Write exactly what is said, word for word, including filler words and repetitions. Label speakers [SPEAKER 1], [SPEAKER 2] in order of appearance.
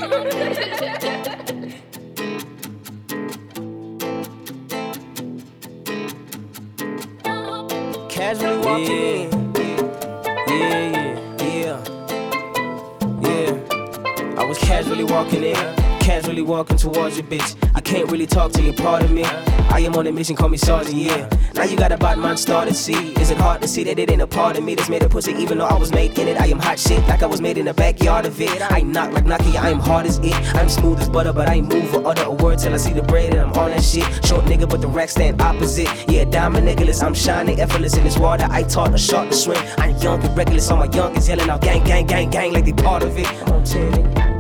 [SPEAKER 1] Casually walking in. Yeah, yeah, yeah, yeah. I was casually walking in, casually walking towards your bitch. I can't really talk to you, part of me. I am on a mission, call me Sergeant, yeah. Now you got a bad man started, see. Is it hard to see that it ain't a part of me that's made a pussy even though I was made in it? I am hot shit like I was made in the backyard of it. I knock like Nokia, I am hard as it. I'm smooth as butter, but I ain't move or utter a word till I see the bread and I'm on that shit. Short nigga, but the rack stand opposite. Yeah, diamond Nicholas, I'm shining effortless in this water. I taught a shark to swim. I'm young and reckless, all my youngins yelling out gang, gang, gang, gang like they part of it. I'm on ten.